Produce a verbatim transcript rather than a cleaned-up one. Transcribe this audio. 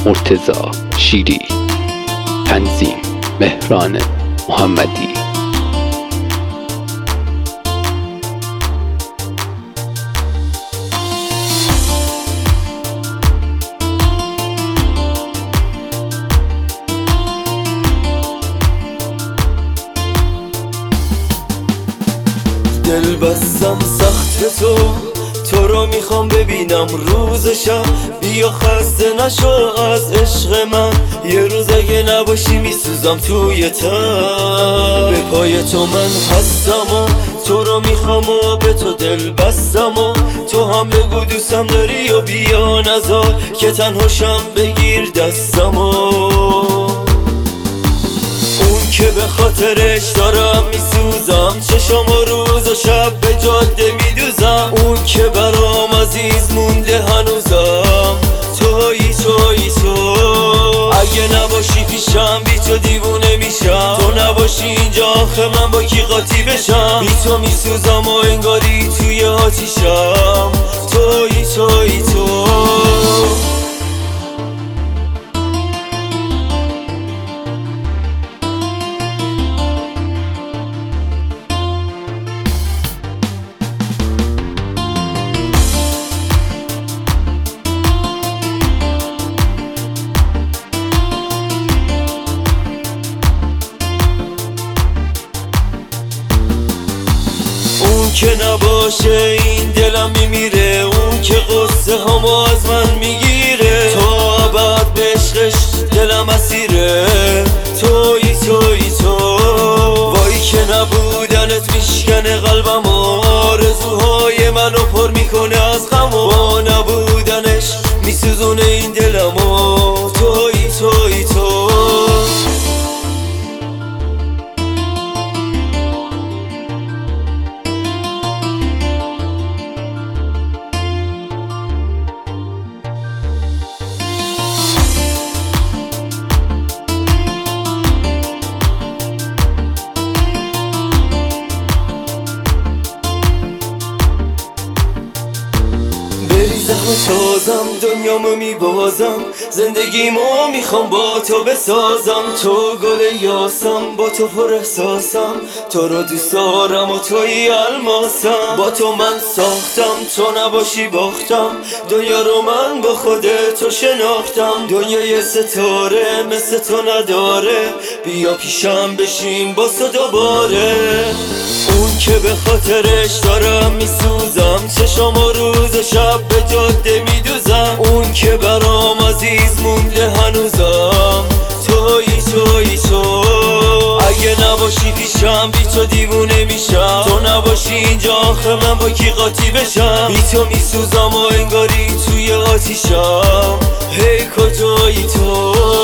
مرتضی شیری. تنظیم مهران محمدی. دل بستم سخت تو تو رو میخوام ببینم روز شب، بیا خسته نشو از عشق من، یه روز اگه نباشی میسوزم توی تن. به پای تو من هستم و تو رو میخوام و به تو دل بستم و تو هم بگو دوستم داری و بیا نزار که تنهاشم بگیر دستم و اون که به خاطرش دارم میسوزم، چشم و روز و شب به جاده میدوزم، اون که برام عزیز مونده هنوزم، تویی تویی تو. اگه نباشی پیشم بی تو دیوونه میشم، تو نباشی اینجا آخه من با کی قاطی بشم، بی تو میسوزم و انگاری توی آتیشم، تویی تویی تو. اون که نباشه این دلم میمیره، اون که قصه همو از من میگیره، تو ابد به عشقش دلم اسیره، تویی تویی تو. وای که نبودنت میشکنه قلبم، آرزوهای منو پر میکنه از غم، با نبودنش میسوزونه این دلمو، تویی تویی تو. تازم دنیامو میبازم، زندگیمو میخوام با تو بسازم، تو گل یاسم با تو پر احساسم، تو رو دوست دارم و توی الماسم، با تو من ساختم تو نباشی باختم، دنیا رو من با خود تو شناختم، دنیای ستاره مثل تو نداره، بیا پیشم بشین با تو دوباره. اون که به خاطرش دارم میسوزم، چشم و روز و شب به جاده میدوزم، اون که برام عزیز مونده هنوزم، تویی تویی تو. اگه نباشی پیشم بی تو دیوونه میشم، تو نباشی اینجا آخه من با کی قاطی بشم، بی تو میسوزم و انگاری توی آتیشم، هی کجایی تو.